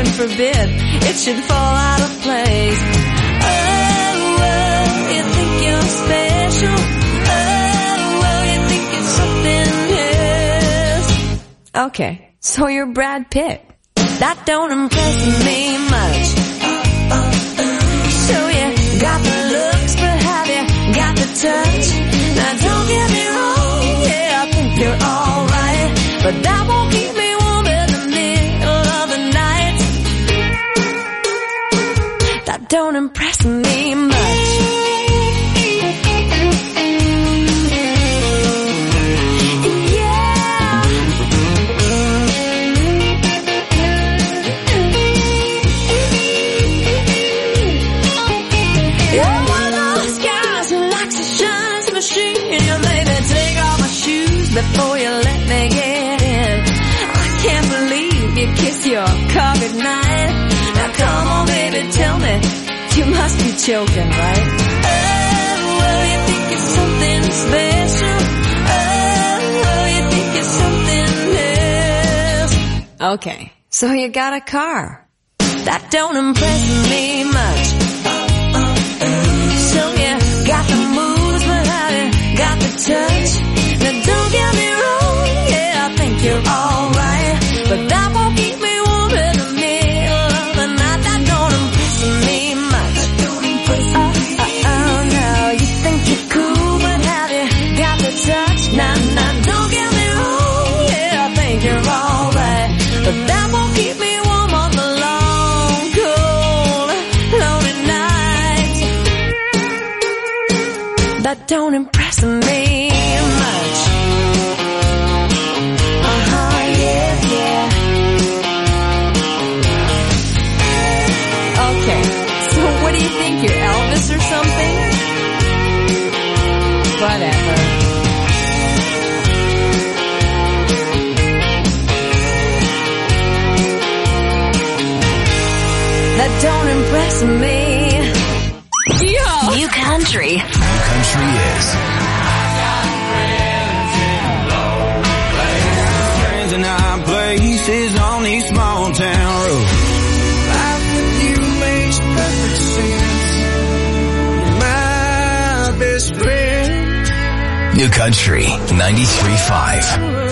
heaven forbid it should fall out of place. Oh, well, you think you're special. Oh, well, you think it's something else. Okay, so you're Brad Pitt. That don't impress me much. So you got the looks, but have you got the touch? Now don't get me wrong, yeah, I think you're alright, but that won't keep me warm in the middle of the night. That don't impress me much. Before you let me get in, I can't believe you kissed your car goodnight. Now come on baby, tell me, you must be joking, right? Oh, well, you think it's something special. Oh, you think it's something else. Okay, so you got a car. That don't impress me much. So you got the moves, but have you got the touch? Now don't get me wrong, yeah, I think you're alright, but that won't keep me warm in the middle of the night. That don't impress me much. Oh, no, you think you're cool, but have you got the touch? Now, don't get me wrong, yeah, I think you're alright, but that won't keep me warm on the long, cold, lonely nights. That don't impress me. What do you think, you're Elvis or something? Whatever. That don't impress me. Yo! New country. New country is. Friends in high places on these small town roads. New Country 93.5.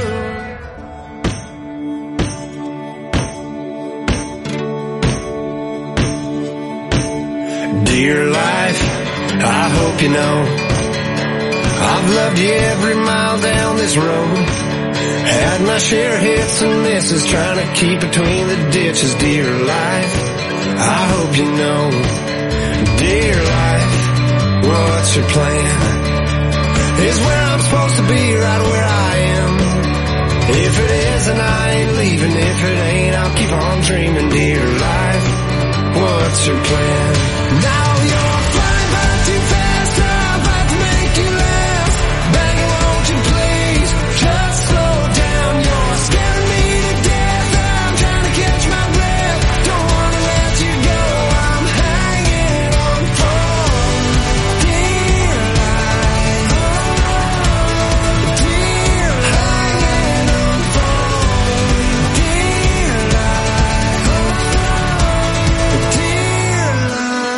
Dear life, I hope you know I've loved you every mile down this road. Had my share of hits and misses, trying to keep between the ditches. Dear life, I hope you know. Dear life, what's your plan? Is where I'm supposed to be, right where I am. If it is, then I ain't leaving. If it ain't, I'll keep on dreaming. Dear life, what's your plan? Now you're flying by too fast, I'm about to make you laugh. Baby, won't you please just slow down? You're scaring me to death, I'm trying to catch my breath. Don't wanna let you go, I'm hanging on for dear life. Dear hanging on for dear life. Dear life.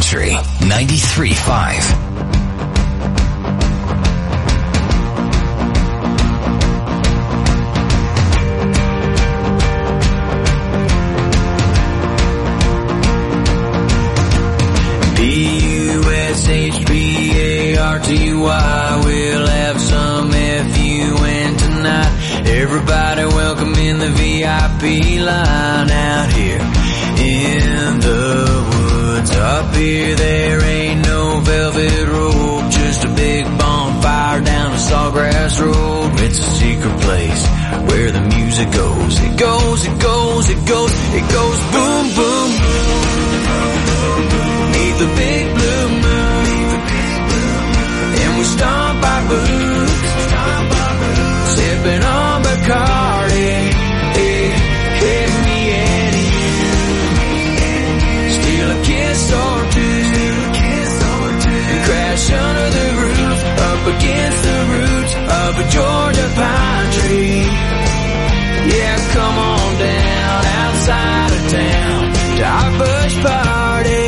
Country 93.5. B-U-S-H-B-A-R-T-Y, we'll have some F-U-N tonight. Everybody welcome in the VIP line out here in the woods. Up here there ain't no velvet rope, just a big bonfire down a sawgrass road. It's a secret place where the music goes. It goes, it goes, it goes, it goes boom, boom, boom. Neath the big blue moon, and we stomp our boots, sipping on Bacardi, hey, me and you. Steal a kiss or two, and crash under the roof, up against the roots of a Georgia pine tree. Yeah, come on down outside of town to our bush party.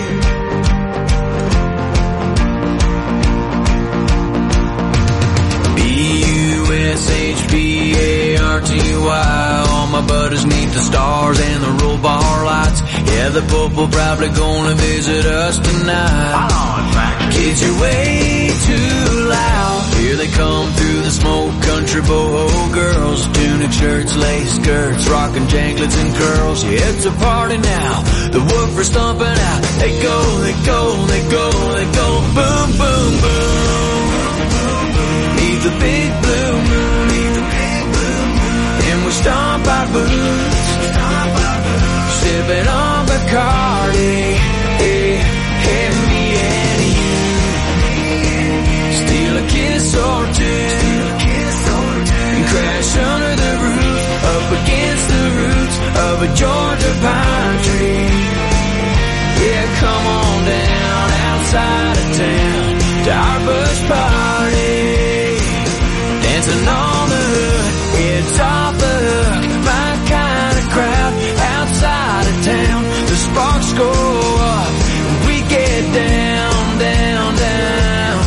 B-U-S-H-B-A-R-T-Y, all my buddies neath the stars and the roll bar lights. Yeah, the Pope will probably gonna visit us tonight. Kids, you're way too loud. Here they come through the smoke country, boho girls, tunic shirts, lace skirts, rockin' janklets and curls. Yeah, it's a party now, the woofers stomping out. They go, they go, they go, they go, boom, boom, boom. Neath the big blue moon, and we stomp our boots, sipping on Bacardi, hey, me and you. Steal a kiss or two, and crash under the roof, up against the roots of a Georgia pine tree. Yeah, come on down outside of town to our bush party. Dancing on the hood, it's off the hook, my kind of crowd. Outside of town, the sparks go up, we get down, down, down.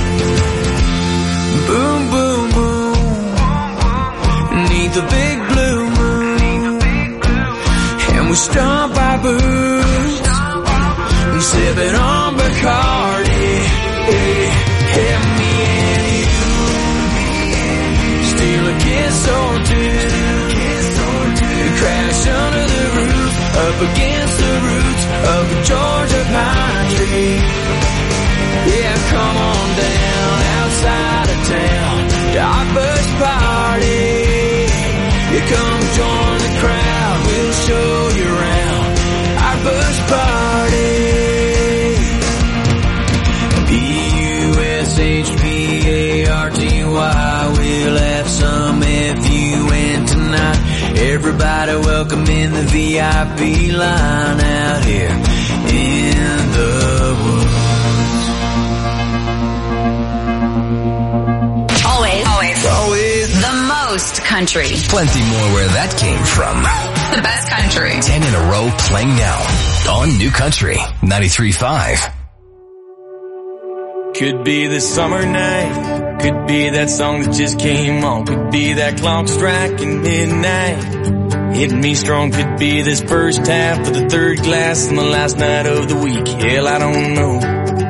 Boom, boom, boom, neath the big blue moon, and we stomp our boots, and sipping on Bacardi, hey, me and you. Steal a kiss or two, and crash under the roof, up against the roots of a Georgia pine tree. Yeah, come on down outside of town to our bush party. You come join the crowd, we'll show you around our bush party. B-U-S-H-B-A-R-T-Y, we'll have some F-U-N tonight. Everybody welcome in the VIP line out here in the woods. Always the most country. Plenty more where that came from. The best country. 10 in a row playing now on New Country 93.5. Could be the summer night, could be that song that just came on, could be that clock striking midnight, hitting me strong, could be this first half of the third glass on the last night of the week. Hell, I don't know,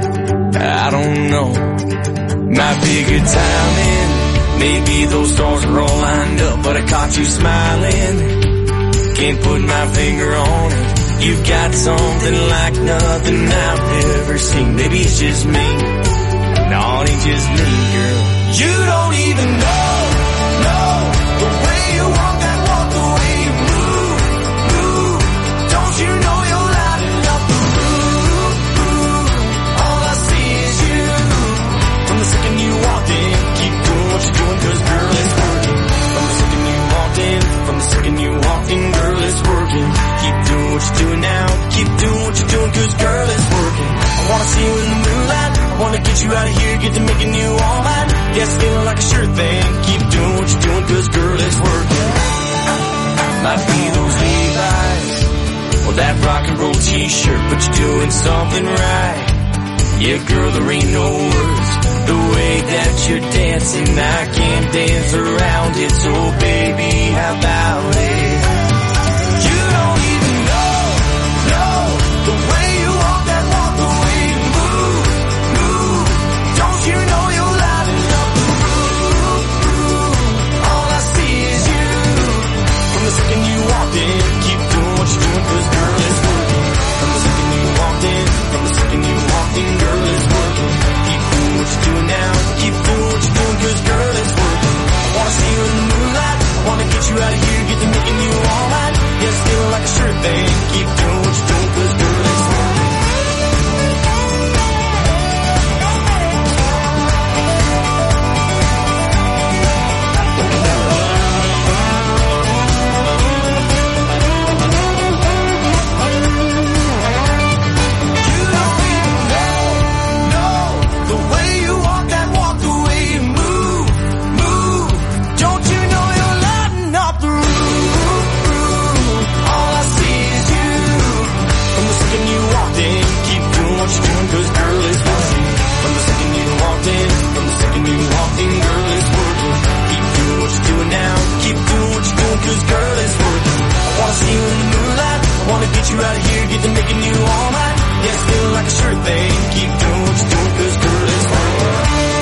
might be good timing, maybe those stars are all lined up, but I caught you smiling, can't put my finger on it. You've got something like nothing I've ever seen. Maybe it's just me. No, it ain't just me, girl. You don't even know the way you walk that walk, the way you move. Don't you know you're lighting up the room? All I see is you. From the second you walked in, keep doing what you're doing, 'cause girl, it's working. From the second you walked in, girl, it's working. Keep doing what you're doing now, keep doing what you're doing, 'cause girl, it's working. I wanna see you in the moonlight, I wanna get you out of here, get to making you all mine. Yes, feeling like a sure thing, keep Yeah, girl, there ain't no words. The way that you're dancing, I can't dance around it. So baby, how about it? You don't even know the way you walk that walk, the way you move. Don't you know you're lighting up the room? All I see is you. From the second you walked in, keep doing what you're doing, 'cause girl, it's working. From the second you walked in, girl, it's working. Keep doing what you're doing now, keep doing what you're doing, 'cause girl, it's working. I wanna see you in the moonlight, I wanna get you out of here, get to making you all right. Yeah, still like a sure thing, keep doing what you're doing, 'cause girl, it's working. You out of here, get to making you all right. Yeah, still like a sure thing. Keep doing what you're doing, 'cause girl, it's working.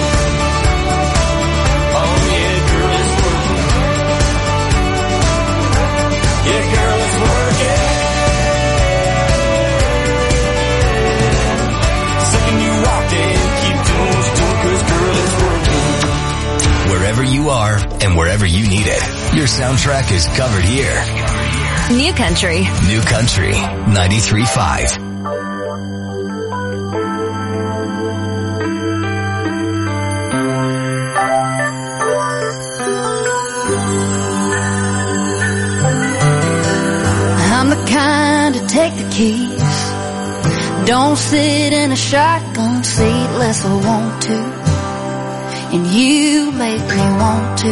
Oh yeah, girl, it's working. Yeah, girl, it's working. Second you walked in, keep doing what you're doing, 'cause girl, it's working. Wherever you are and wherever you need it, your soundtrack is covered here. New Country. New Country 93.5. I'm the kind to take the keys. Don't sit in a shotgun seat unless I want to. And you make me want to.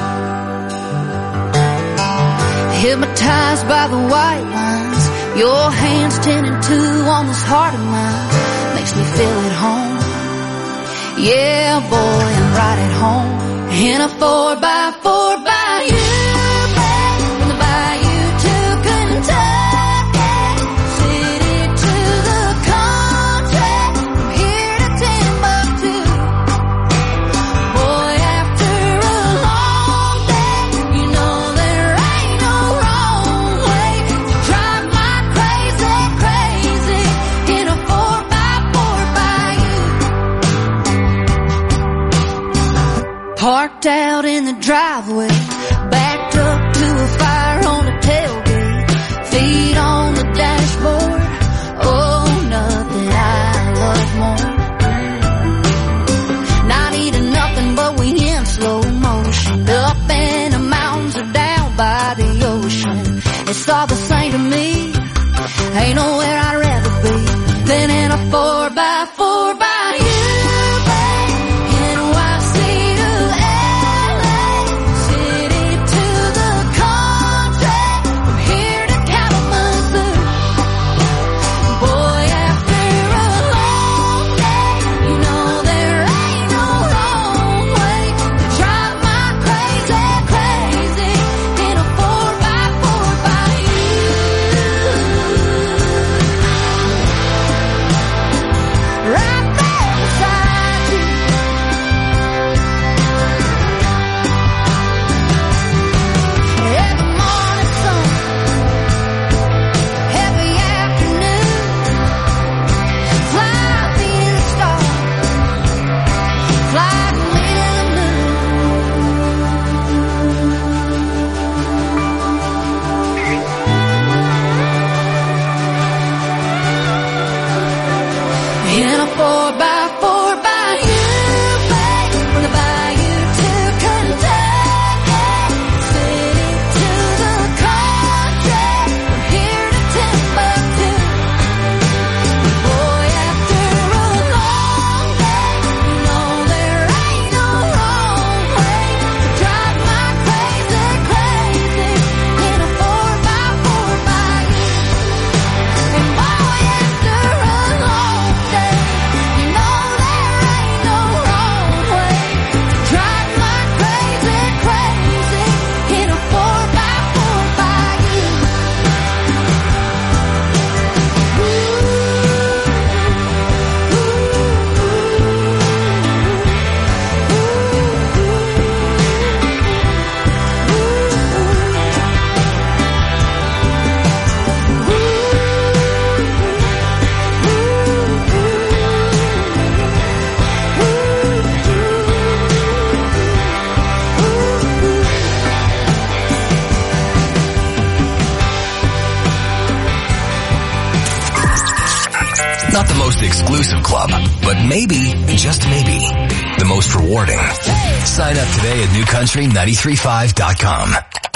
Hypnotized by the white lines, your hands 10 and 2 on this heart of mine. Makes me feel at home. Yeah, boy, I'm right at home. In a 4x4 by you, babe, from the bayou to Kentucky, city to the country, from here to Timbuktu. Boy, after a long day, you know there ain't no wrong way to drive my crazy, crazy in a 4x4 by you. Parked out in the driveway, most exclusive club, but maybe, just maybe, the most rewarding. Sign up today at newcountry935.com.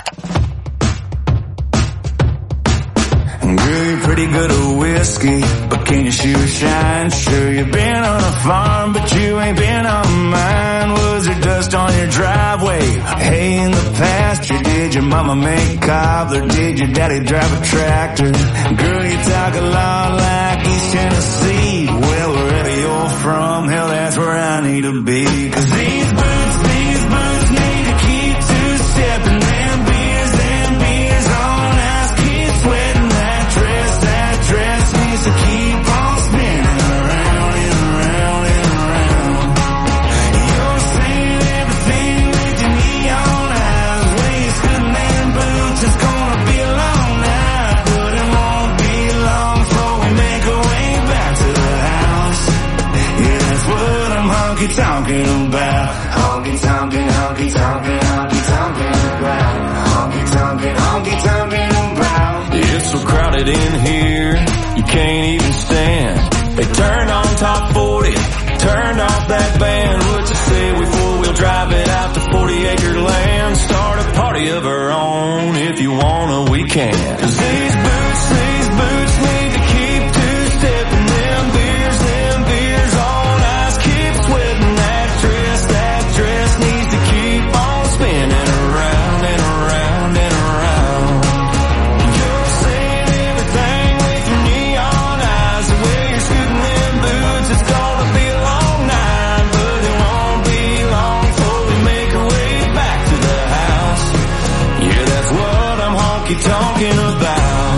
Girl, you're pretty good at whiskey, but can you shoot a shine? Sure, you've been on a farm, but you ain't been on mine. Was there dust on your driveway? Hay in the pasture? Did your mama make cobbler? Did your daddy drive a tractor? Girl, you talk a lot like East Tennessee. Well, wherever you're from, hell, that's where I need to be. 'Cause these boots need to keep two-stepping. Them beers on ice, keep sweating. That dress needs to keep on spinning around and around and around. You're saying everything with your neon eyes. Way you're scooting them boots, it's gonna be a long night, but it won't be long before we make our way back to the house. Yeah, that's what I'm honky-tonking about. Honky-tonking, honky-tonking, honky-tonking about. Honky-tonking, honky-tonking about. It's so crowded in here, you can't even stand. They turned on top 40, turned off that band. What you say we four-wheel drive it out to 40-acre land? Start a party of our own, if you wanna, we can. 'Cause these boots need to keep two-stepping. Them beers on ice, keep sweating. That dress needs to keep on spinning around and around and around. You're saying everything with your neon eyes. The way you're scooting them boots, it's gonna be a long night, but it won't be long before we make our way back to the house. Yeah, that's what I'm honky-tonking about.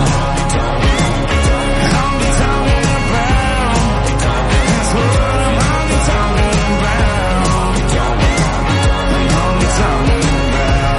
Honky-tonking about. That's what I'm honky-tonking about. Honky-tonking about.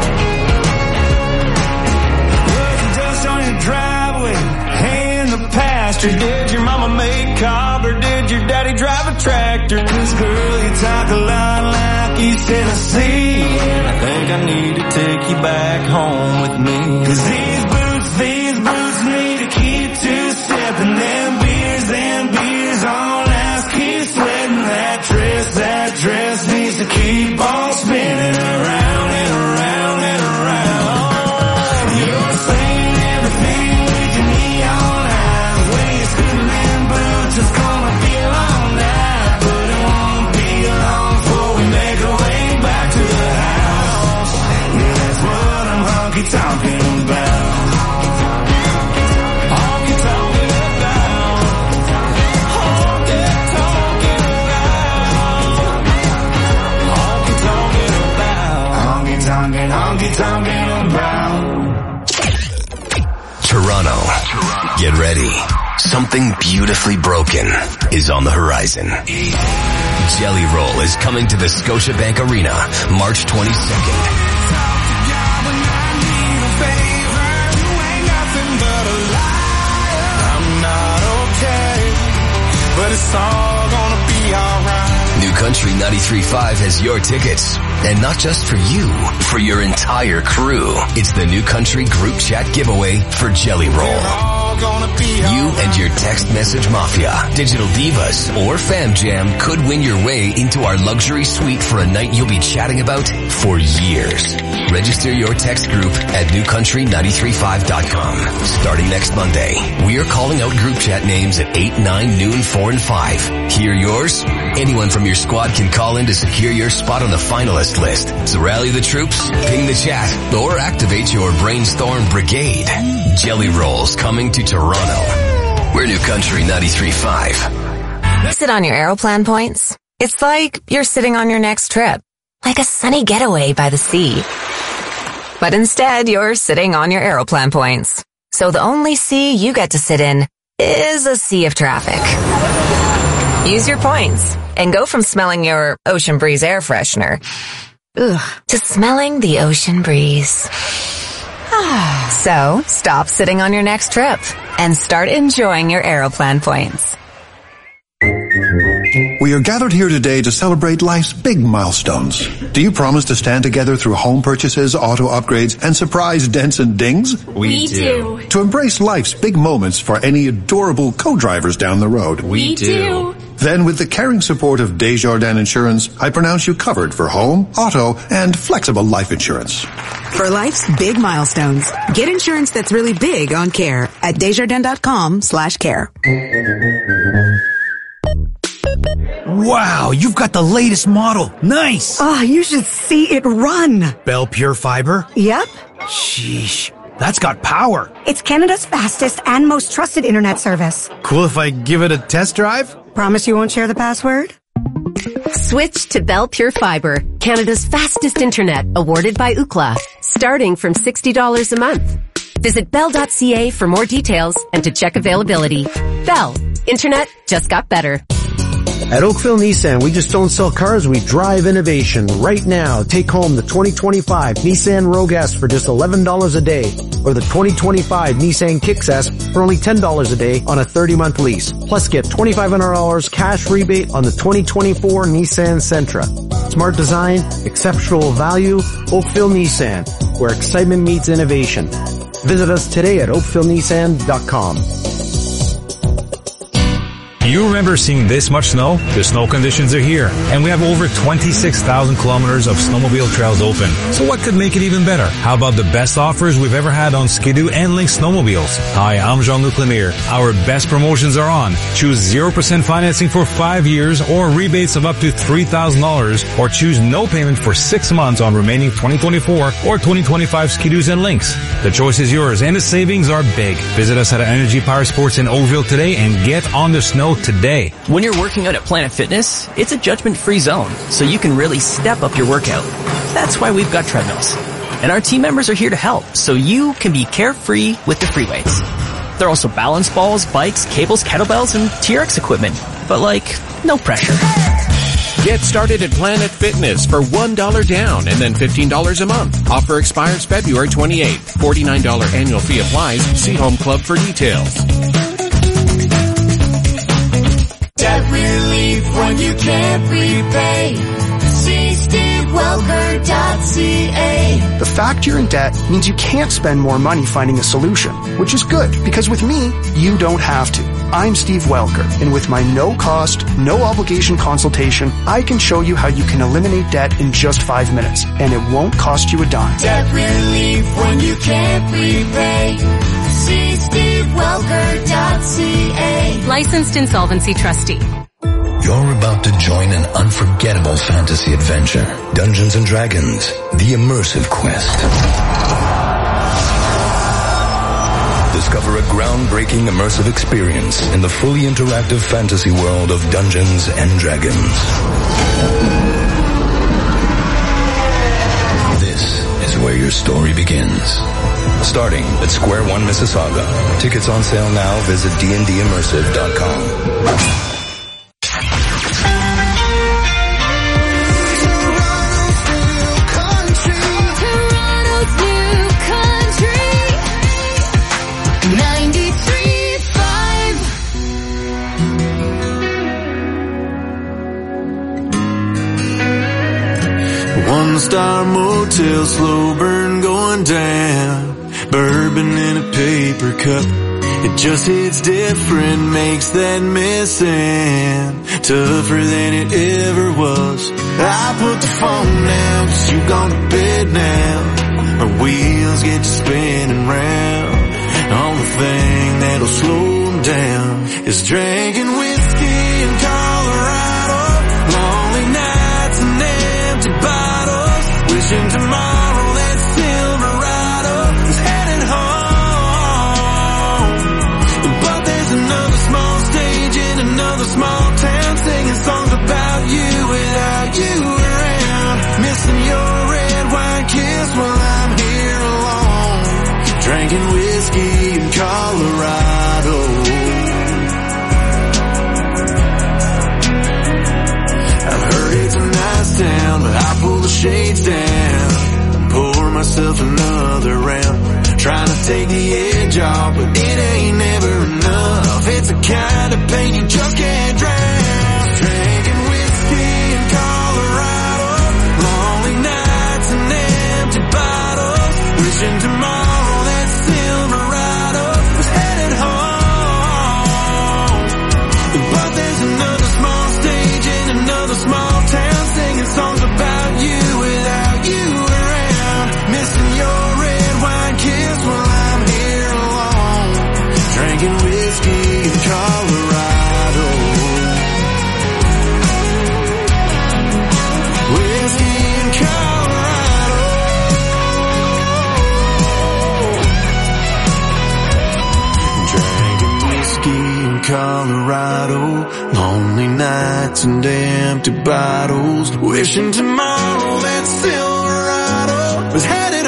Was there dust on your driveway? Hay in the pasture? Did your mama make cob or did your daddy drive a tractor? 'Cause girl, you talk a lot like East Tennessee, and I think I need to take you back home with me. 'Cause these boots need to keep two-stepping. Them beers on ice, keep sweating. That dress needs to keep on spinning around and around and around. You're saying everything with your neon eyes. Way you're scooting them boots, it's gonna be a long night, but it won't be long before we make our way back to the house. Yeah, that's what I'm honky-tonking about. Honky-tonking about. Honky-tonking about. Honky-tonking about. Toronto. Get ready. Something beautifully broken is on the horizon. Jelly Roll is coming to the Scotiabank Arena March 22nd. But it's all gonna be alright. New Country 93.5 has your tickets. And not just for you, for your entire crew. It's the New Country Group Chat giveaway for Jelly Roll. You and your text message mafia, digital divas, or fam jam could win your way into our luxury suite for a night you'll be chatting about for years. Register your text group at newcountry935.com. Starting next Monday, we are calling out group chat names at 8, 9, noon, 4, and 5. Hear yours? Anyone from your squad can call in to secure your spot on the finalist list. So rally the troops, ping the chat, or activate your brainstorm brigade. Jelly Rolls coming to Toronto. We're New Country 93.5. Sit on your Aeroplan points. It's like you're sitting on your next trip. Like a sunny getaway by the sea. But instead, you're sitting on your Aeroplan points. So the only sea you get to sit in is a sea of traffic. Use your points and go from smelling your Ocean Breeze air freshener to smelling the ocean breeze. So, stop sitting on your next trip and start enjoying your Aeroplan points. We are gathered here today to celebrate life's big milestones. Do you promise to stand together through home purchases, auto upgrades, and surprise dents and dings? We do. To embrace life's big moments for any adorable co-drivers down the road? We do. Then with the caring support of Desjardins Insurance, I pronounce you covered for home, auto, and flexible life insurance. For life's big milestones, get insurance that's really big on care at Desjardins.com/care. Wow, you've got the latest model. Nice. Oh, you should see it run. Bell Pure Fiber? Yep. Sheesh, that's got power. It's Canada's fastest and most trusted internet service. Cool if I give it a test drive? Promise you won't share the password? Switch to Bell Pure Fiber, Canada's fastest internet, awarded by Ookla, starting from $60 a month. Visit bell.ca for more details and to check availability. Bell, internet just got better. At Oakville Nissan, we just don't sell cars, we drive innovation. Right now, take home the 2025 Nissan Rogue S for just $11 a day, or the 2025 Nissan Kicks S for only $10 a day on a 30-month lease. Plus get $2,500 cash rebate on the 2024 Nissan Sentra. Smart design, exceptional value, Oakville Nissan, where excitement meets innovation. Visit us today at oakvillenissan.com. You remember seeing this much snow? The snow conditions are here, and we have over 26,000 kilometers of snowmobile trails open. So what could make it even better? How about the best offers we've ever had on Ski-Doo and Lynx snowmobiles? Hi, I'm Jean-Luc Lemire. Our best promotions are on. Choose 0% financing for 5 years or rebates of up to $3,000, or choose no payment for 6 months on remaining 2024 or 2025 Ski-Doos and Lynx. The choice is yours, and the savings are big. Visit us at Energy Power Sports in Oakville today and get on the snow today. When you're working out at Planet Fitness, it's a judgment-free zone, so you can really step up your workout. That's why we've got treadmills. And our team members are here to help, so you can be carefree with the free weights. There are also balance balls, bikes, cables, kettlebells, and TRX equipment. But no pressure. Get started at Planet Fitness for $1 down and then $15 a month. Offer expires February 28th. $49 annual fee applies. See Home Club for details. Debt relief when you can't repay. See SteveWelker.ca. The fact you're in debt means you can't spend more money finding a solution, which is good, because with me, you don't have to. I'm Steve Welker, and with my no-cost, no-obligation consultation, I can show you how you can eliminate debt in just 5 minutes, and it won't cost you a dime. Debt relief when you can't repay. See SteveWelker.ca. Licensed insolvency trustee. You're about to join an unforgettable fantasy adventure. Dungeons & Dragons, the immersive quest. Discover a groundbreaking immersive experience in the fully interactive fantasy world of Dungeons & Dragons. This is where your story begins. Starting at Square One, Mississauga. Tickets on sale now. Visit dndimmersive.com. One-star motel, slow burn going down. Bourbon in a paper cup. It just hits different, makes that missing tougher than it ever was. I put the phone down, 'cause you gone to bed now. Our wheels get to spinning round. Only thing that'll slow them down is drinking whiskey in Colorado. Lonely nights and empty bottles. Wishing tomorrow that Silverado is heading home. But there's another small stage in another small town, singing songs about you without you around. Missing your red wine kiss while I'm here alone. Drinking whiskey in Colorado. I've heard it's a nice town, but I pull the shades down and pour myself another round. Trying to take the edge off, but it ain't never enough. It's the kind of pain you just can't drown. Drinking whiskey in Colorado, lonely nights and empty bottles, wishing tomorrow that Silverado was headed home. But there's another small stage in another small town, singing songs about you without you around, missing your red wine kiss while I'm here alone, drinking whiskey in Colorado. Whiskey in Colorado. Drinking whiskey in Colorado, lonely nights and empty bottles, wishing tomorrow that Silverado was headed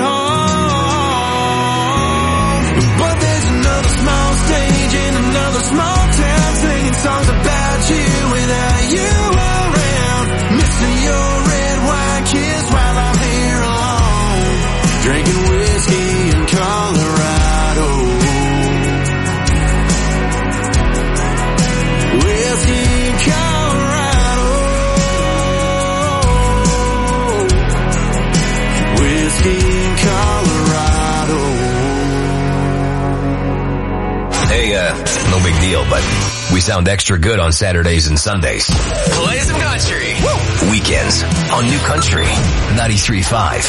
home. But there's another small stage in another small town, singing songs about you without you around, missing your red wine kiss while I'm here alone, drinking whiskey in Colorado. Whiskey in Colorado. Whiskey in Colorado. Hey, no big deal, but we sound extra good on Saturdays and Sundays. Play some country. Woo! Weekends on New Country 93.5.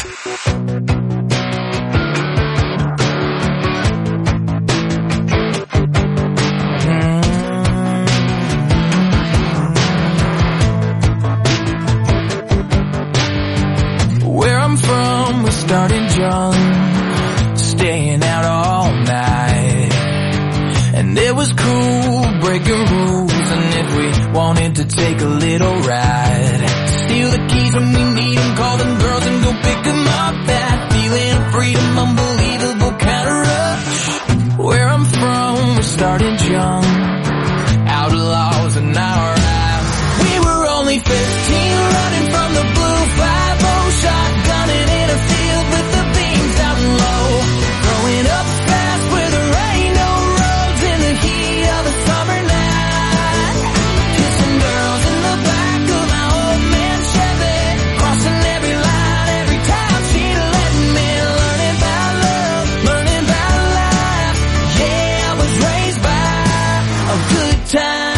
Where I'm from, we started young, staying out all night. And it was cool, breaking rules, and if we wanted to take a little ride, steal the keys when we need them, call them girls and go pick them up. That feeling of freedom, unbelievable kind of rush. Where I'm from, we started young, outlaws in our eyes. We were only 15, running from the blue 5-0, shotgunning in a field with the beams down low. Growing up fast where there ain't no roads in the heat of a summer night. Kissing girls in the back of my old man Chevy, crossing every line every time she'd let me. Learning about love, learning about life. Yeah, I was raised by a good time.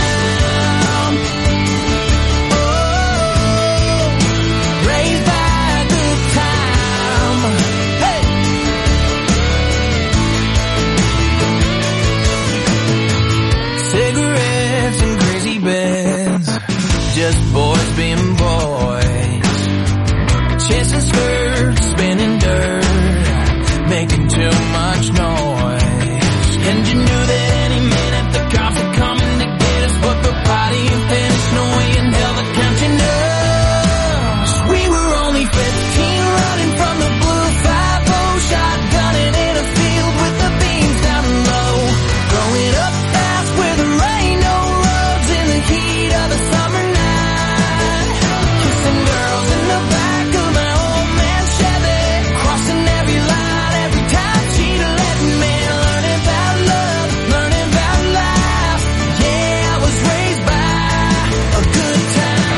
Raised by a good time. Hey! Cigarettes and crazy beds, just boys being boys. Chasing skirts, spinning dirt, making too much noise. And you knew that any minute the cops were coming to get us, but the party had finished, no way in hell they're counting us. We were only 15, running from the blue 5-0, shotgunning in a field with the beams down low. Growing up fast where there ain't no roads in the heat of a summer night. Kissing girls in the back of my old man Chevy, crossing every line every time she'd let me. Learning about love, learning about life. Yeah, I was raised by a good time.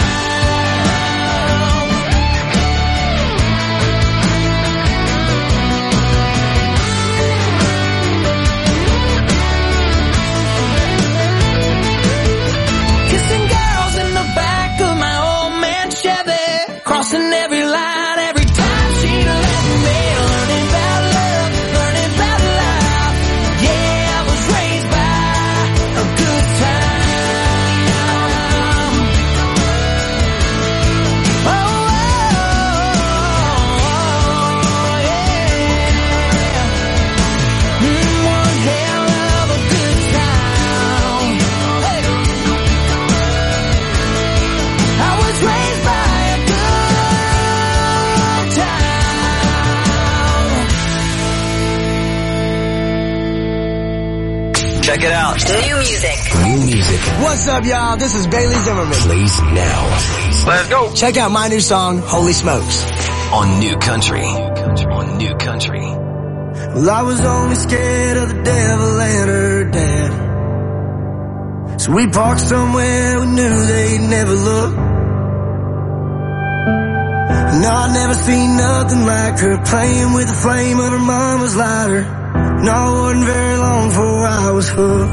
Kissing girls in the back of my old man Chevy, crossing every line every time she'd let me. Learning about love, learning about life. Yeah, I was raised by a good time. Oh, yeah. One hell of a good time. Hey. I was raised by a good time. Check it out. New music. New music. What's up, y'all? This is Bailey Zimmerman. Plays now. Let's go. Check out my new song, Holy Smokes. On New Country. On New Country. Well, I was only scared of the devil and her dad. So we parked somewhere we knew they'd never look. No, I'd never seen nothing like her, playing with the flame of her mama's lighter. No, it wasn't very long before I was hooked.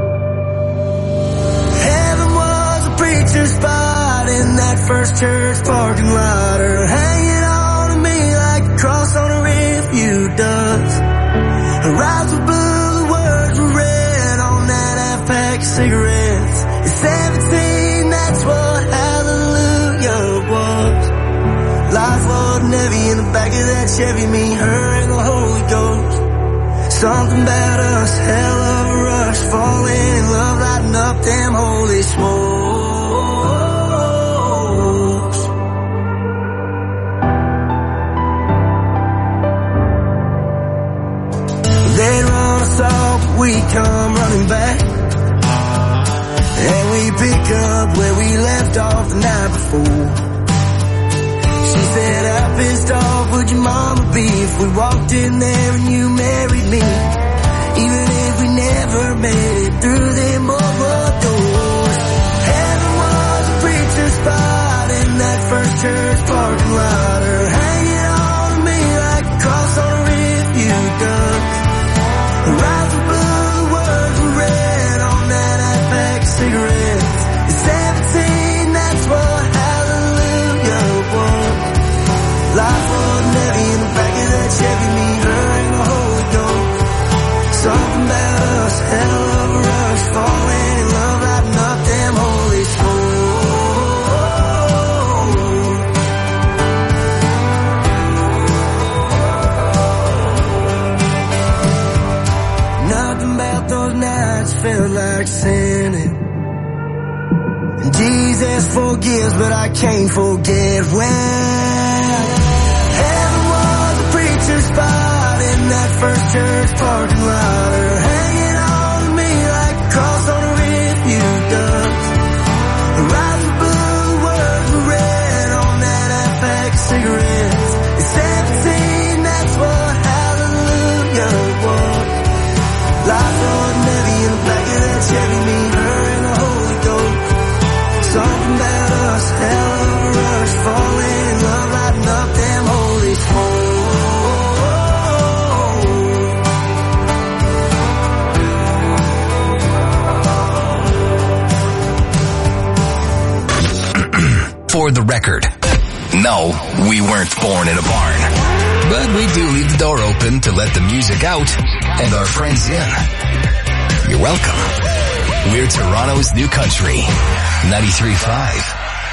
Heaven was a preacher's spot in that first church parking lot, her hanging on to me like a cross on a rearview does. Her eyes were blue, the words were red on that half-pack of cigarettes. At 17, that's what hallelujah was. Life wasn't heavy in the back of that Chevy, me, her, and the Holy Ghost. Something about us, hell of a rush, falling in love, lighting up them holy smokes. They'd run us off, we come running back, and we pick up where we left off the night before. She said, how pissed off would your mama be if we walked in there and you married me? Even if we never made it through them bubble doors. Heaven was a preacher's spot in that first church parking lot. Her hanging on to me like a cross on a rearview duck. Her eyes were blue, the words were red on that half-pack of cigarettes. At 17, that's what hallelujah was. Life wasn't heavy in the back of that Chevy, me, her, and the Holy Ghost. Something about us, hell of a rush, falling in love, lighting up them holy souls. Nothing about those nights felt like sinning. And Jesus forgives, but I can't forget when heaven was a preacher's spot in that first church parking lot. Her hanging on to me like a cross on a rearview duck. Her eyes were blue, the words were red on that half-pack of cigarettes. At 17, that's what hallelujah was. Life wasn't heavy in the back of that Chevy, me, her, and the Holy Ghost. Something about us, hell of a rush, falling in love, lighting up them holy souls. For the record, no, we weren't born in a barn. But we do leave the door open to let the music out and our friends in. You're welcome. We're Toronto's new country, 93.5.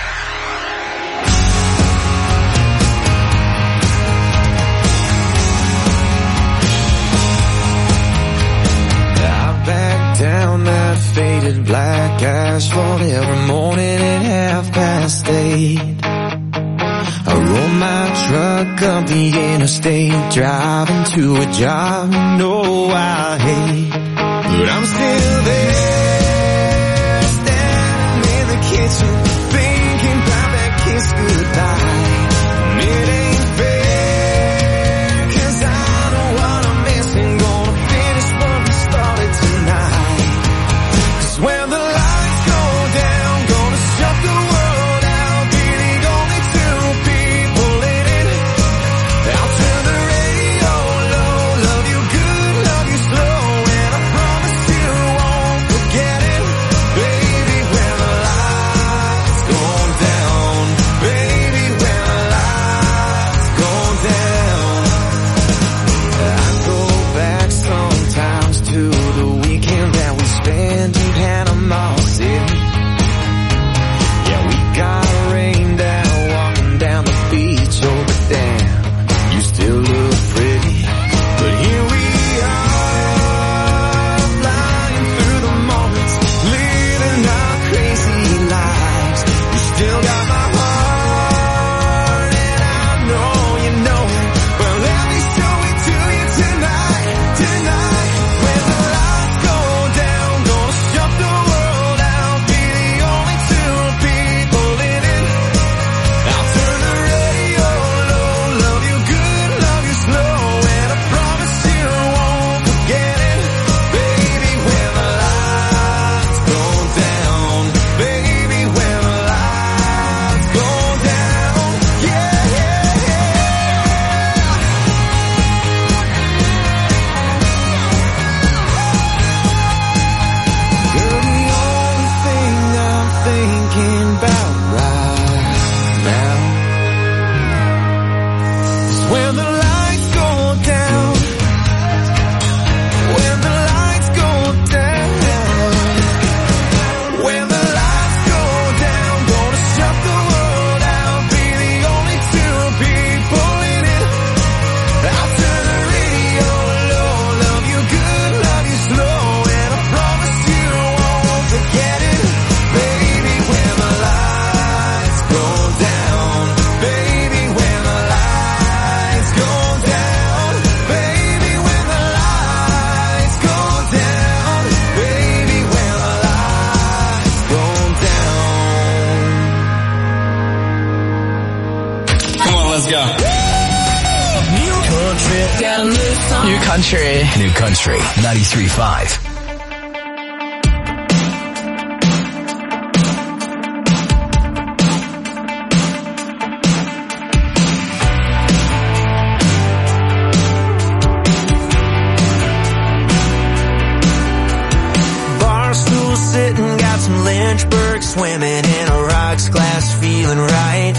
Down that faded black asphalt every morning at 8:30. I roll my truck up the interstate, driving to a job you know I hate. But I'm still there, standing in the kitchen, thinking about that kiss goodbye. And it ain't fair, 'cause I know what I'm missing, gonna finish what we started tonight. When the lights go down, gonna shut the world out, be the only two people in it. I'll turn the radio low, love you good, love you slow, and I promise you won't go. New Country. New Country 93.5. Barstool sitting, got some Lynchburg swimming in a rocks glass, feeling right.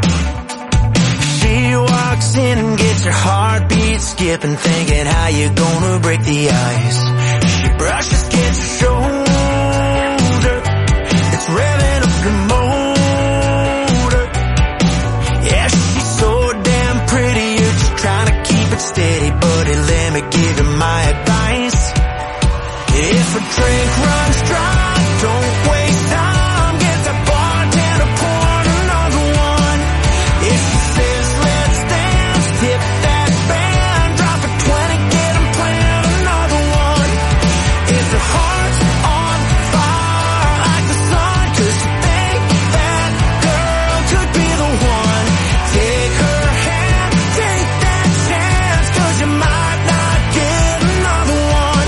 She walks in and gets her heartbeat skipping, thinking how you gonna break the ice. She brushes against her shoulder, it's revving up her motor. Yeah, she's so damn pretty, you're just trying to keep it steady. Buddy, let me give you my advice. If a drink runs dry, don't waste time, get the bartender, pour another one. If she says let's dance, tip that band, drop a 20, get 'em playing another one. If your heart's on fire like the sun, 'cause you think that girl could be the one, take her hand, take that chance, 'cause you might not get another one.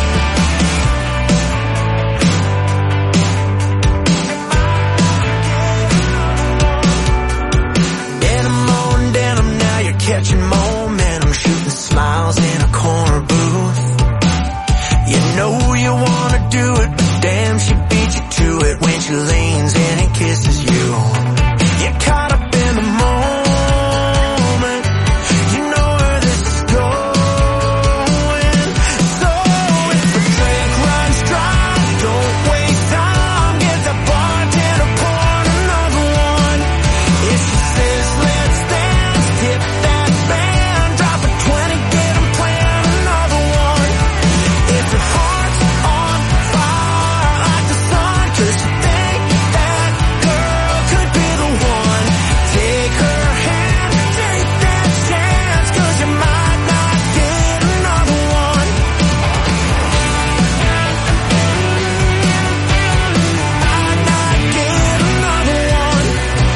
Denim, now you're catching momentum, shooting smiles in a corner booth. You know you wanna do it, but damn, she beat you to it when she leans in and kisses you. You're caught up in the moment, you know where this is going. So if a drink runs dry, don't waste time, get the bartender, pour another one. If she says let's dance, tip that band, drop a 20, get 'em playing another one. If your heart's on fire like the sun, 'cause you think that girl could be the one, take her hand, take that chance, 'cause you might not get another one. Might not get another one.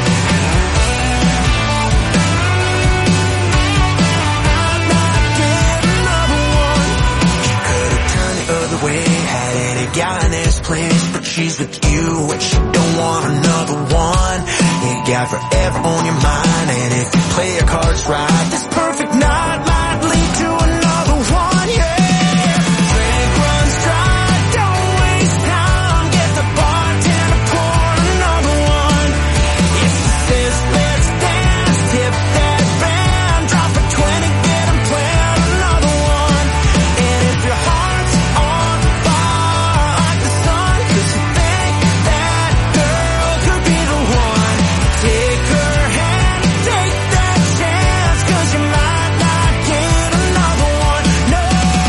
She could've turned the other way, had any guy in this place, but she's with you and she don't want another one. You got forever on your mind, and if you play your cards right, this perfect night might lead to another one, yeah. Drink runs dry, don't waste time, get the bartender, pour another one. If she says let's dance, tip that band, drop a 20, get 'em playing another one. And if your heart's on fire like the sun, 'cause you think that girl could be the one, take her hand, take that chance, 'cause you might not get another one. No.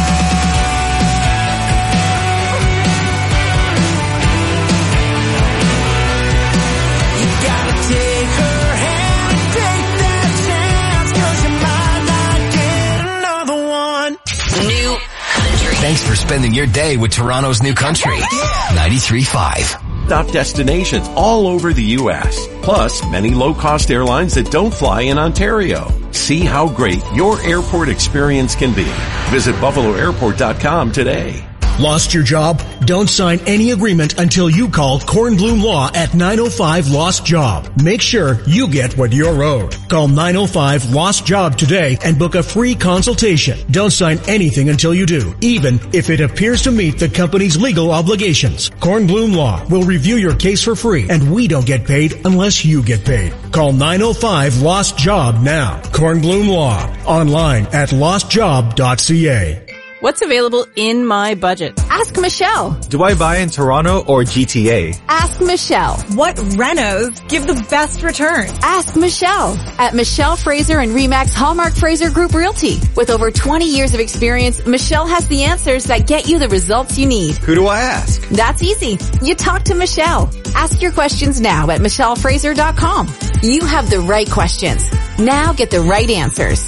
You gotta take her hand, take that chance, 'cause you might not get another one. New Country. Thanks for spending your day with Toronto's New Country 93.5. Stop destinations all over the U.S. Plus, many low-cost airlines that don't fly in Ontario. See how great your airport experience can be. Visit buffaloairport.com today. Lost your job? Don't sign any agreement until you call Kornblum Law at 905 Lost Job. Make sure you get what you're owed. Call 905 Lost Job today and book a free consultation. Don't sign anything until you do, even if it appears to meet the company's legal obligations. Kornblum Law will review your case for free, and we don't get paid unless you get paid. Call 905 Lost Job now. Kornblum Law. Online at lostjob.ca. What's available in my budget? Ask Michelle. Do I buy in Toronto or GTA? Ask Michelle. What renos give the best return? Ask Michelle. At Michelle Fraser and Remax Hallmark Fraser Group Realty. With over 20 years of experience, Michelle has the answers that get you the results you need. Who do I ask? That's easy. You talk to Michelle. Ask your questions now at michellefraser.com. You have the right questions. Now get the right answers.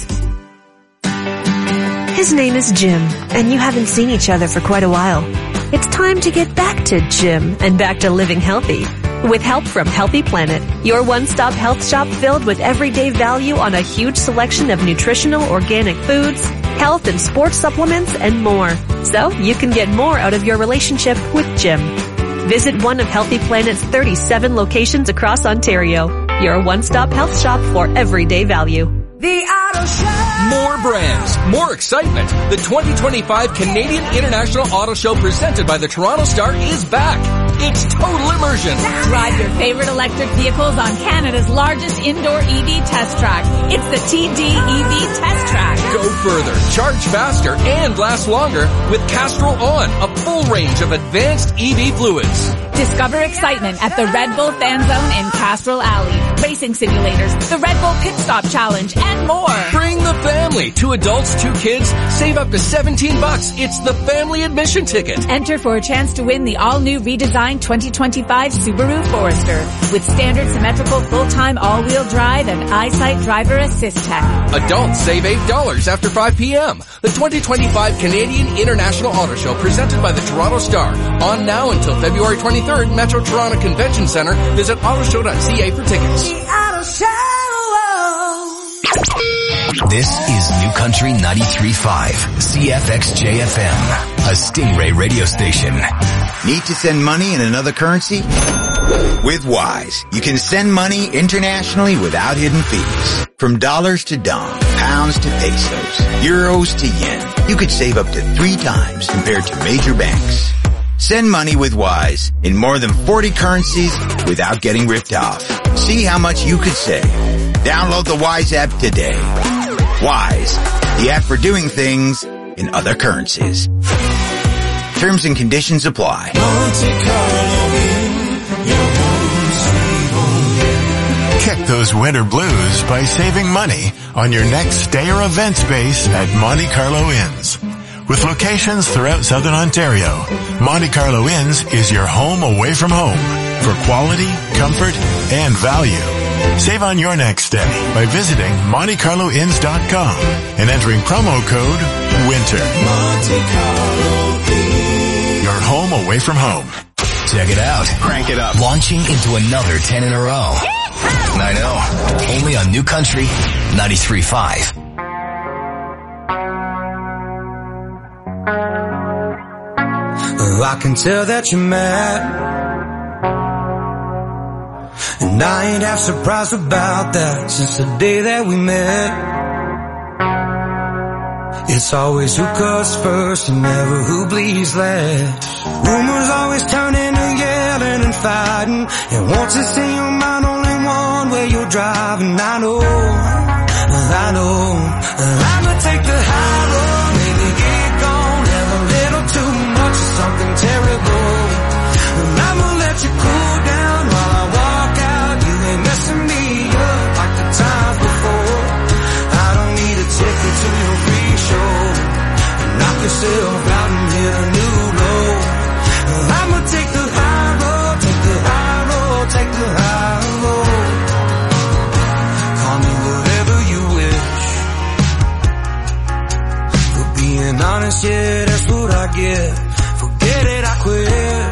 His name is Jim, and you haven't seen each other for quite a while. It's time to get back to Jim and back to living healthy. With help from Healthy Planet, your one-stop health shop filled with everyday value on a huge selection of nutritional organic foods, health and sports supplements, and more. So you can get more out of your relationship with Jim. Visit one of Healthy Planet's 37 locations across Ontario. Your one-stop health shop for everyday value. The Auto Show! More brands, more excitement. The 2025 Canadian International Auto Show presented by the Toronto Star is back. It's total immersion. Drive your favorite electric vehicles on Canada's largest indoor EV test track. It's the TD EV Test Track. Go further, charge faster, and last longer with Castrol On, a full range of advanced EV fluids. Discover excitement at the Red Bull Fan Zone in Castrol Alley. Racing simulators, the Red Bull Pit Stop Challenge, and more. Bring the family. 2 adults, 2 kids. Save up to $17. It's the family admission ticket. Enter for a chance to win the all-new redesigned 2025 Subaru Forester with standard symmetrical full-time all-wheel drive and EyeSight driver assist tech. Adults save $8 after 5 p.m. The 2025 Canadian International Auto Show presented by the Toronto Star. On now until February 23rd, Metro Toronto Convention Center. Visit autoshow.ca for tickets. The Auto Show! This is New Country 93.5, CFXJ-FM, a Stingray radio station. Need to send money in another currency? With Wise, you can send money internationally without hidden fees. From dollars to dong, pounds to pesos, euros to yen, you could save up to 3 times compared to major banks. Send money with Wise in more than 40 currencies without getting ripped off. See how much you could save. Download the Wise app today. Wise, the app for doing things in other currencies. Terms and conditions apply. Kick those winter blues by saving money on your next stay or event space at Monte Carlo Inns. With locations throughout Southern Ontario, Monte Carlo Inns is your home away from home for quality, comfort, and value. Save on your next stay by visiting MonteCarloInns.com and entering promo code WINTER. Monte Carlo Inns. Your home away from home. Check it out. Crank it up. Launching into another 10 in a row. I know. Only on New Country 93.5. I can tell that you're mad, and I ain't half surprised about that since the day that we met. It's always who cuts first and never who bleeds last. Rumors always turn into yelling and fighting, and once it's in your mind only one way you're driving. I know I'ma take the high road, maybe get gone, have a little too much of something terrible, and I'ma let you cool down while I walk out. You ain't messing me up like the times before. I don't need a ticket to your free show. Knock yourself out and hit a new low. I'ma take the high road, take the high road, take the high road. Call me whatever you wish. For being honest, yeah, that's what I get. Forget it, I quit.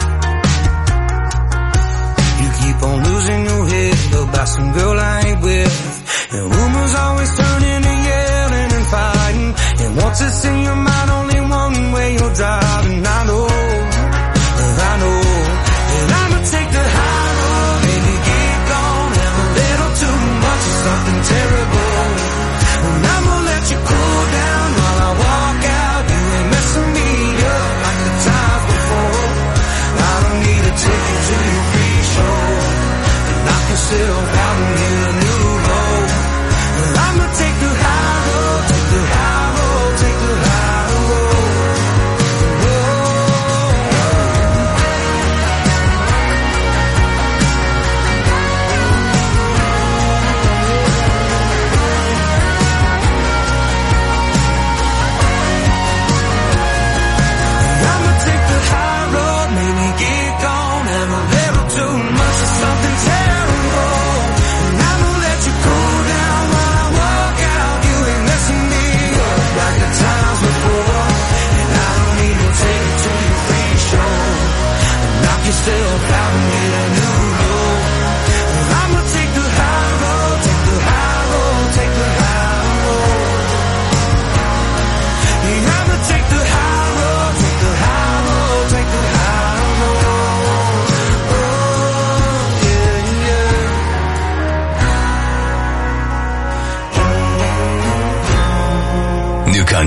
You keep on losing your head about some girl I ain't with, and rumors always turn into yelling and fighting, and once it's in your mind only one way you're driving. I know that I'ma take the high road, maybe get gone, have a little too much of something terrible, and I'ma let you cool down while I walk out. You ain't messing me up like the times before. I don't need a ticket to your free show, and knock yourself out and get a new low. I'ma take the high road, take the high road, take the high road.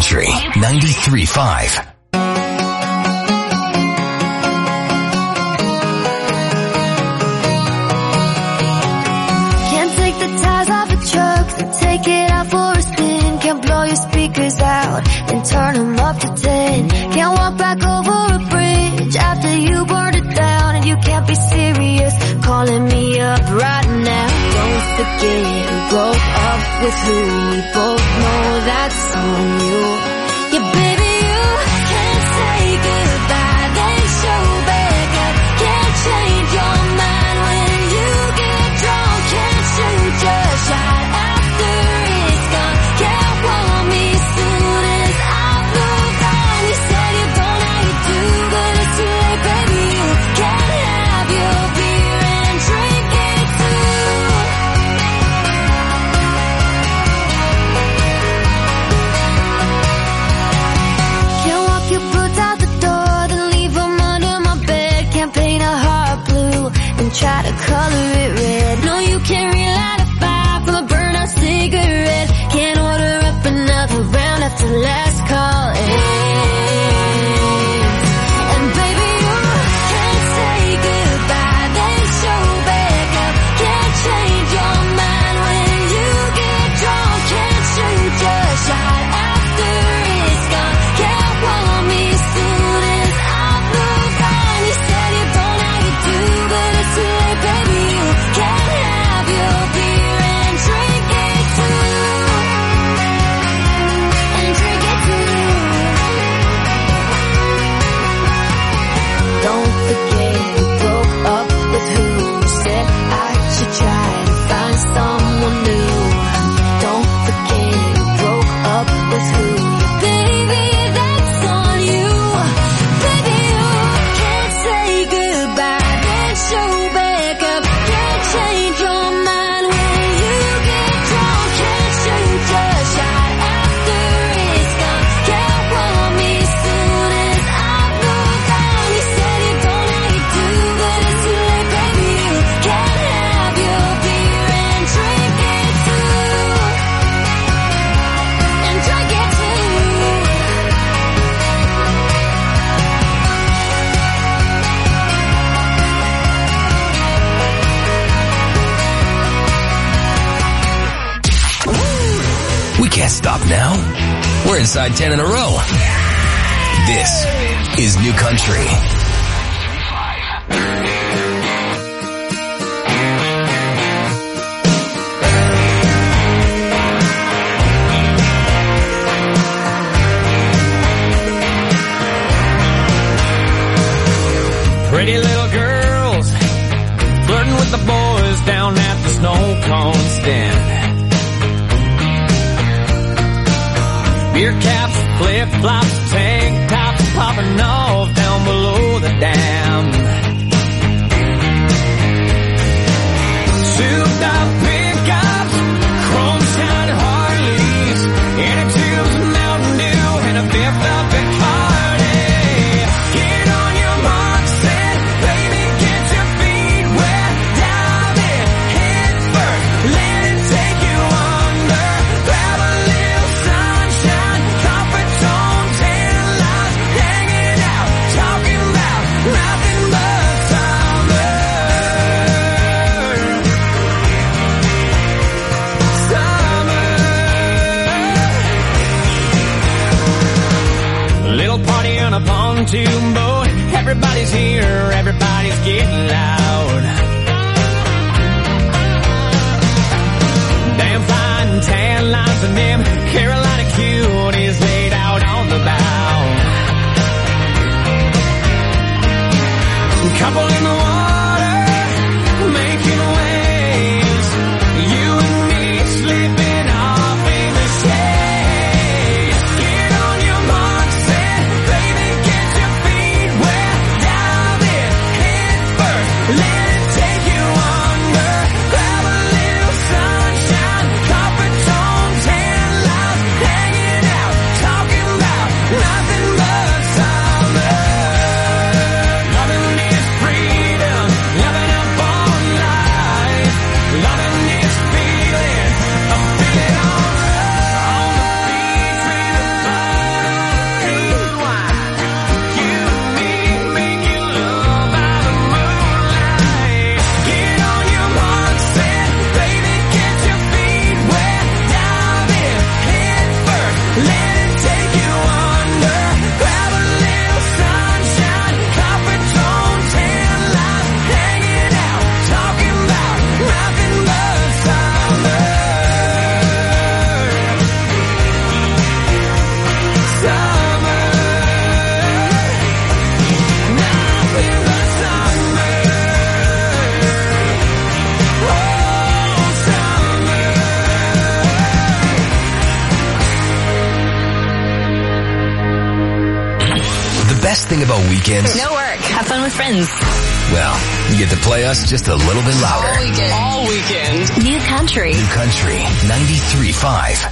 Country 93.5. Take it out for a spin. Can't blow your speakers out and turn them up to 10. Can't walk back over a bridge after you burned it down. And you can't be serious calling me up right now. Don't forget we broke up with who we both know that's on you. Yeah, baby, you can't say goodbye, then show back up. Can't change your mind when you get drunk. Can't shoot your shot. Try to color it red. No, you can't relight a fire from a burnt out cigarette. Can't order up another round after last call ends. And baby, you can't say goodbye, then show back up. Can't change your mind when you get drunk. Can't shoot your shot after it's gone. Can't want me soon as I've moved on. You said you don't know how you do, but it's too late, baby. You can't have your beer and drink it too. And drink it too. Don't forget we broke up with who said I should try to find someone new. Don't forget we broke up with who. Baby, that's on you. Baby, you can't say goodbye, then show back up. Can't change your mind when you get drunk. Can't shoot your shot after it's gone. Can't want me soon as I've moved on. You said you don't know how you do, but it's too late, baby. You can't have your beer and drink it too. And drink it too. We can't stop now. We're inside 10 in a row. This is New Country. Pretty little girls flirting with the boys down at the snow cone stand. Beer caps, flip-flops, tank tops popping off down below the dam. Souped-up pickups, chrome-shine Harleys, inner tubes, Mountain Dew, and a fifth of Bacardi. Get on your mark, set, baby, get your feet wet, dive in, head first, let it take you under, grab a little sunshine, comfort zone, 10 lights, hanging out, talking about nothing but summer. Little party on a pontoon boat. Everybody's here, everybody's getting loud. Damn fine tan lines and them Carolina cuties laid out on the bow. Couple in the water, making waves. You and me slipping off in the shade. Get on your mark, set, baby, get your feet wet, dive in, head first, let it take you under, grab a little sunshine, comfort zone, 10 lights, hanging out, talking about nothing but summer. Nothing is freedom. best thing about weekends? No work. Have fun with friends. Well, you get to play us just a little bit louder. All weekend. New Country. New Country 93.5.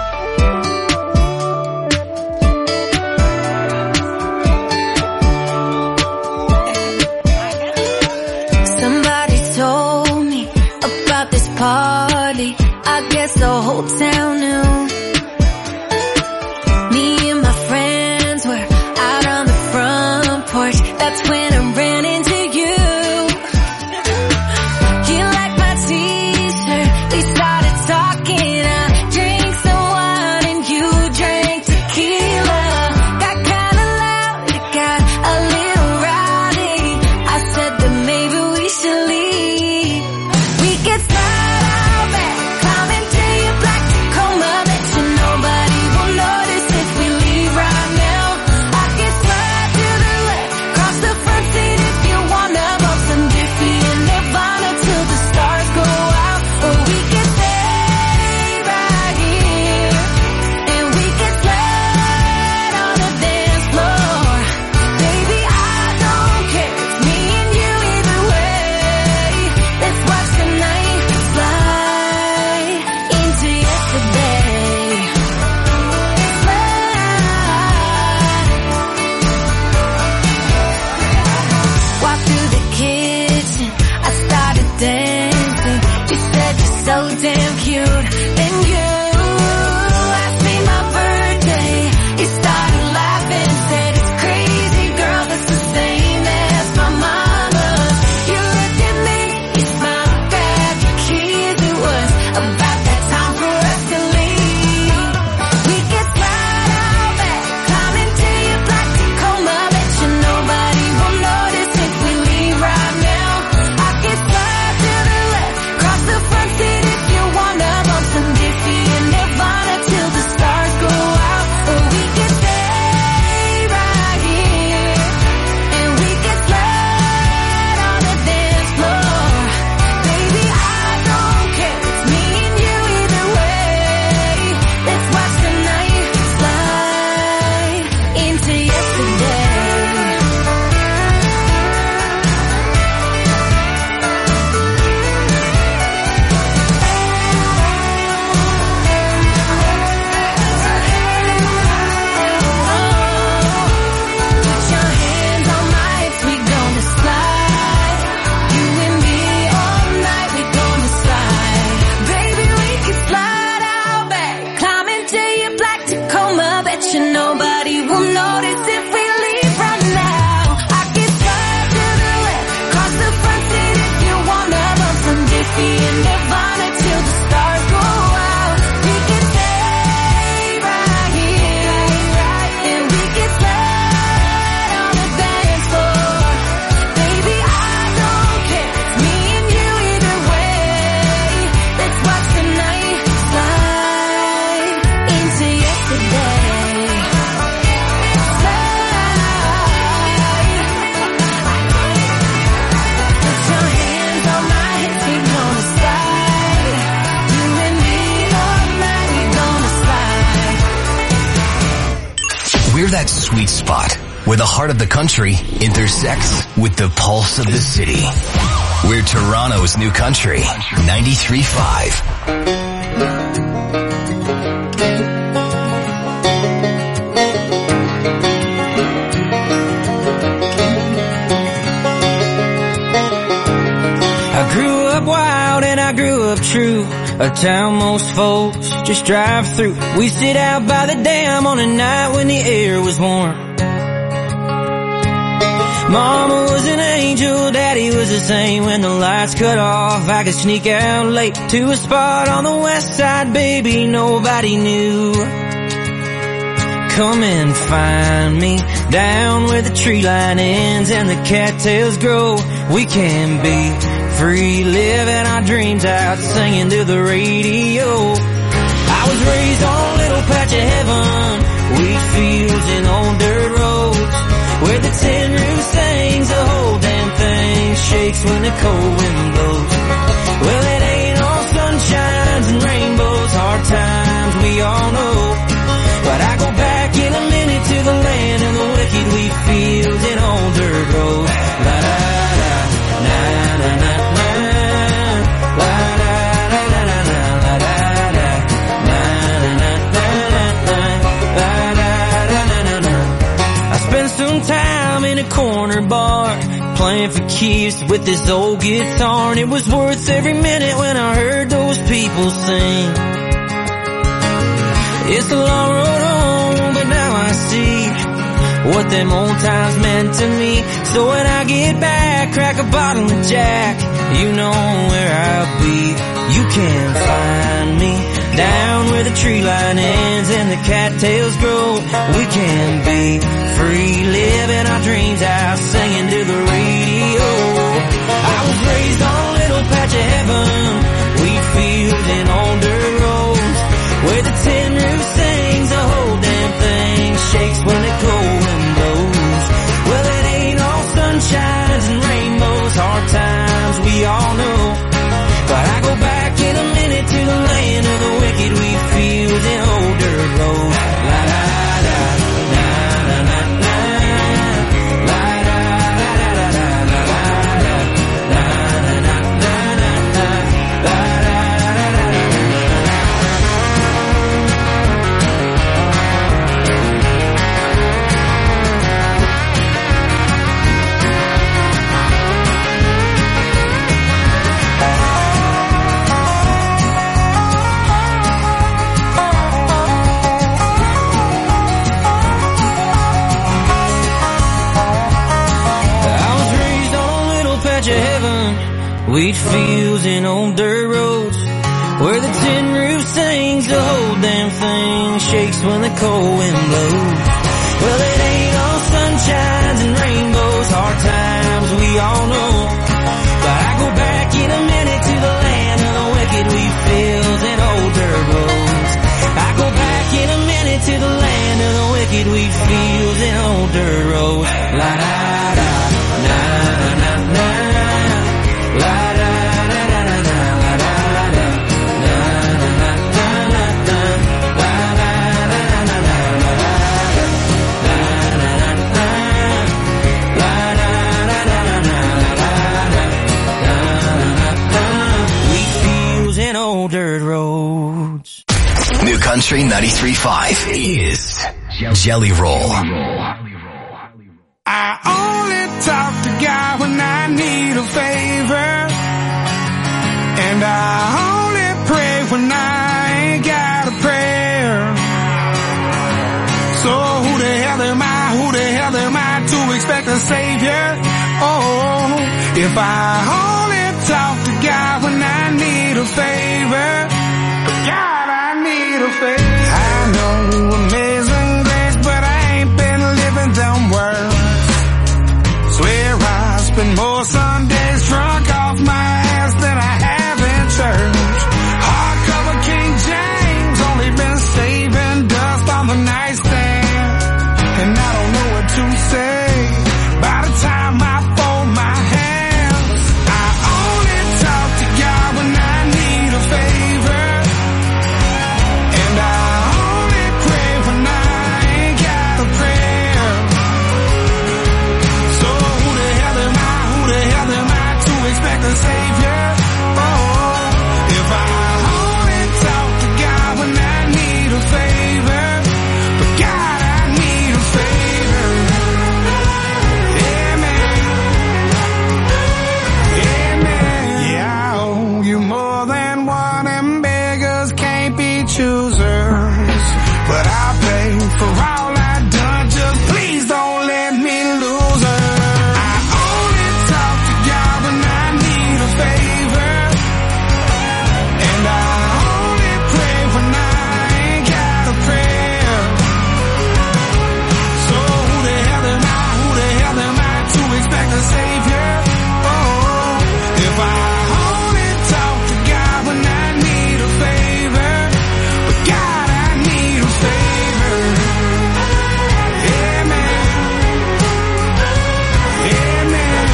Party, I guess the whole town knew. Me and my friends were out on the front porch. That's when I ran into you. You liked my t-shirt. We started talking. I drank some wine and you drank tequila. Got kinda loud, it got a little rowdy. I said that maybe we should leave. We could slide out back, climb into your black Tacoma. Bet you nobody will notice if we leave right now. I can slide to the left, cross the front seat if you wanna. Bump some Diffie and Nirvana till the stars go out. Or we could stay right here, and we could slide on the dance floor. Baby, I don't care, it's me and you either way. Let's watch the night slide into yesterday. Walk through the kitchen, I started dancing. You said you're so damn cute. Then you asked me my birthday. You started laughing, said it's crazy, girl, that's the same as my mama's. You looked at me, you smiled, grabbed your keys. It was about that time for us to leave. We could slide out back, climb into your black Tacoma. Bet you nobody will notice if we leave right now. I can slide to the left, cross the front seat if you wanna. Bump some Diffie and Nirvana till the stars go out. Or we could stay right here, and we could slide on the dance floor. Baby, I don't care, it's me and you either way. Let's watch the night slide into yesterday. Put your hands on my hips, we gonna slide. You and me all night, we gonna slide. Baby, we can slide out back, climb into your black Tacoma. Bet you nobody will notice if we leave right now. I can slide to the left, cross the front seat if you wanna. Bump some Diffie and Nirvana till the stars go out. We can stay right here, and we can slide on the dance floor. Baby, I don't care, it's me and you either way. Let's watch the night slide into yesterday. Slide. Put your hands on my hips, we gonna slide. You and me all night, we gonna slide. We're that sweet spot where the heart of the country intersects with the pulse of the city. We're Toronto's New Country 93.5. I grew up wild and I grew up true. A town most folks just drive through. We sit out by the dam on a night when the air was warm. Mama was an angel, Daddy was the same. When the lights cut off, I could sneak out late to a spot on the west side, baby, nobody knew. Come and find me down where the tree line ends and the cattails grow. We can be free, living our dreams out, singing to the radio. I was raised on a little patch of heaven, wheat fields and old dirt roads, where the tin roof sings, the whole damn thing shakes when the cold wind blows. Well, it ain't all sunshines and rainbows, hard times we all know. But I go back in a minute to the land of the wicked wheat fields dirt roads. La da da, na na na na. La da da da da da, la da da, na na na na na. La da da da da. I spent some time in a corner bar, playing for keeps with this old guitar, and it was worth every minute when I heard those people sing. It's a long road home, but now I see what them old times meant to me. So when I get back, crack a bottle of Jack, you know where I'll be. You can find me down where the tree line ends and the cattails grow. We can be free, living our dreams out, singing to the radio. I was raised on a little patch of heaven, wheat fields and old dirt roads, where the tin roof sings, the whole damn thing shakes when the cold wind blows. Well, it ain't all sunshines and rainbows, hard times we all know. But I go back in a minute to the land of the wicked wheat fields and old dirt roads. La da da, na na na na. La da da da da da, la da da, na na na na na na. La da da da da da. Wheat fields and old dirt roads, where the tin roof sings, the whole damn thing shakes when the cold wind blows. Well, it ain't all sunshines and rainbows, hard times we all know. But I go back in a minute to the land of the wicked wheat fields and old dirt roads. I go back in a minute to the land of the wicked wheat fields and old dirt roads. La da da, na na na na. La da da da da da, la da da, na na na na na, la da da da da da, la da da, na na na na, la da da da da da, la da da, wheat fields and old dirt roads. New Country 93.5 is Jelly Roll. I only talk to God when I need a favor, and I only pray when I ain't got a prayer. So who the hell am I to expect a savior? Oh, if I only talk to God when I need a favor, God, I need a favor. I know amazing grace, but I ain't been living them words. Swear I spend more Sundays drunk off my ass than I have in church. Hardcover King James, only been saving dust on the nightstand, and I don't know what to say by the time I fold my hands. I only talk to God when I need a favor, and I only pray when I ain't got a prayer. So who the hell am I to expect a savior? Oh, if I only talk to God when I need a favor, but God, I need a favor. Amen. Amen. Yeah, I owe you more than one, and beggars can't be choosers. But I'll pay for all I've done, just please don't let me lose her. I only talk to God when I need a favor, and I only pray when I ain't got a prayer. So who the hell am I to expect a savior? Oh, if I only talk to God when I need a favor, but God, I need a favor. Amen. Amen.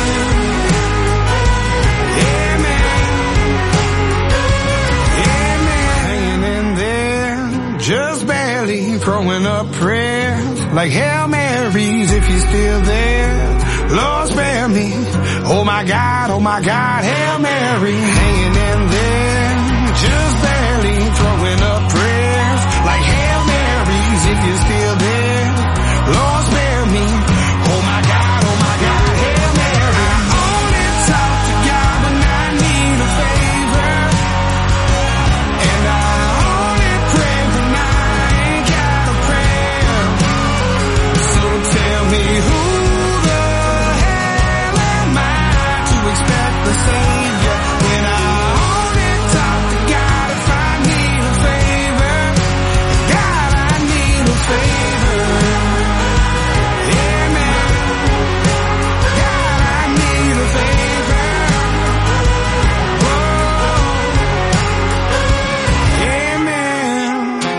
Amen. Hanging in there, just barely throwing up prayers like Hail Marys if you're still there. Lord spare me. Oh my God, Hail Mary, hanging in there, just barely throwing up prayers like Hail Marys if you're still there. Lord spare me. Oh my God, Hail Mary. I only talk to God when I need a favor, and I only pray when I ain't got a prayer. So tell me who expect the Savior when I only talk to God if I need a favor. God, I need a favor. Amen. God, I need a favor. Whoa. Amen.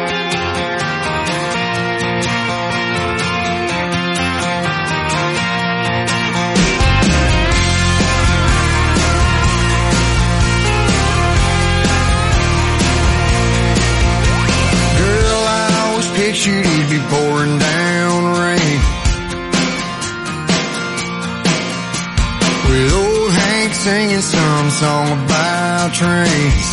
Pictured he'd be pouring down rain with old Hank singing some song about trains.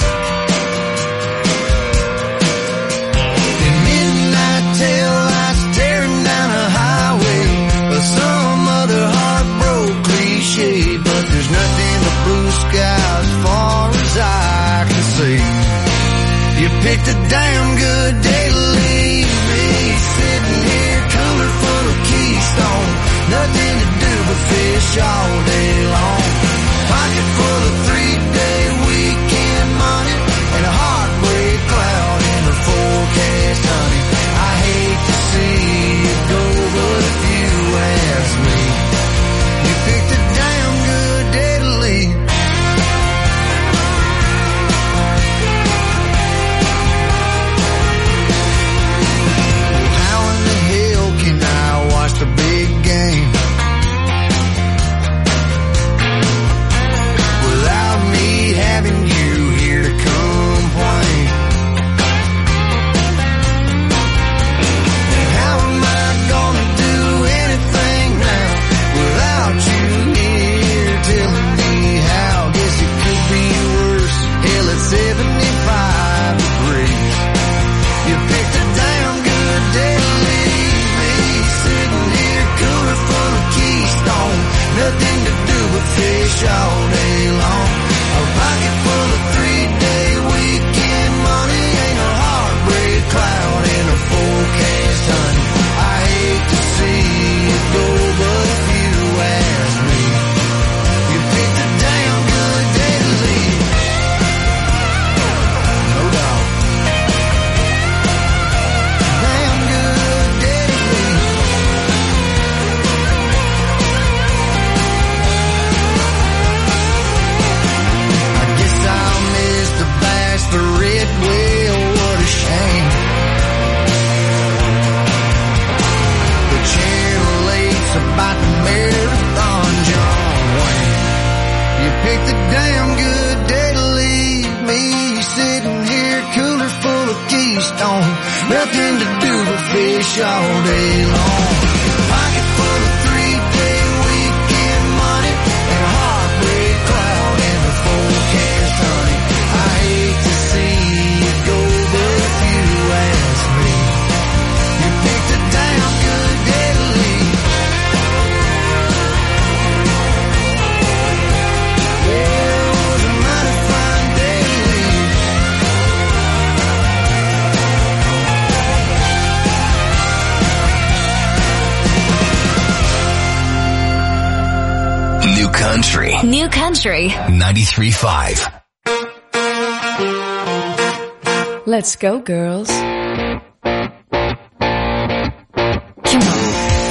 In midnight tail lights staring down a highway, or some other heartbroken cliche, but there's nothing but blue sky as far as I can see. You picked a damn good day to leave. Sitting here, cooler full of Keystone, nothing to do but fish all day long. Pocket full of 3-day weekend money, and a heartbreak cloud in the forecast, honey. I hate to see you go, but if you ask me, you picked a damn good day to leave. The big game without me having you here to complain. How am I gonna do anything now without you here telling me how? Guess it could be worse. Hell, it's 75 degrees. You picked a damn good day to leave. Sitting here, cooler full of Keystone, nothing to do but fish all day long. A pocket full of 3-day weekend money, ain't a heartbreak cloud in a forecast, honey. I hate to see you go, but if you ask me, you picked a damn good day to leave. No doubt. Damn good day to leave. The red whale, what a shame. The Channel 8's about the marathon, John Wayne. You picked a damn good day to leave me sitting here, cooler full of Keystone, nothing to do but fish all day long. Pocket full of 3-day weekend money, and a heartbreak cloud in the forecast, honey. I hate to see you go, but if you ask me, you picked a damn good day to leave. Yeah, it was a mighty fine day to leave. New Country. New Country. 93.5. Let's go, girls. Come on.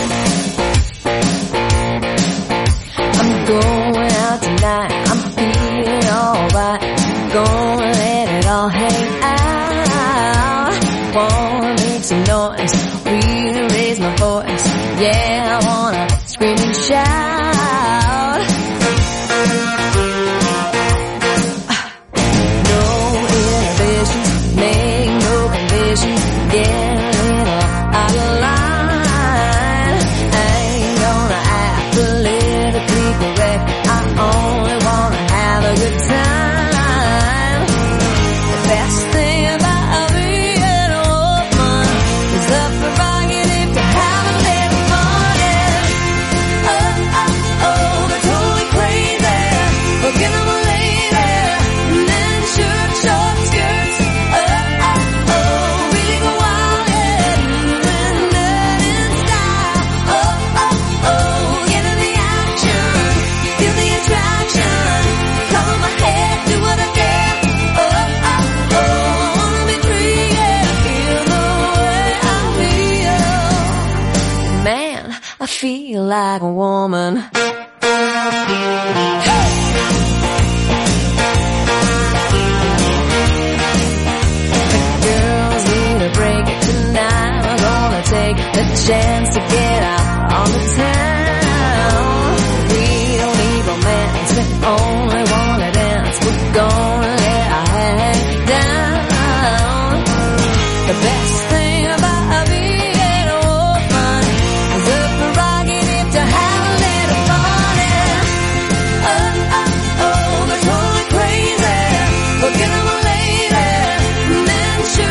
I'm going out tonight. I'm feeling alright. Gonna let it all hang out. Wanna make some noise. Really raise my voice. Yeah, I wanna scream and shout. No inhibitions, make no conditions. Get a little out of line. I ain't gonna have to live I feel like a woman. Girls need a break tonight. We're gonna take the chance to get out on the town. We don't need romance, we only wanna dance. We're gonna let our head down. The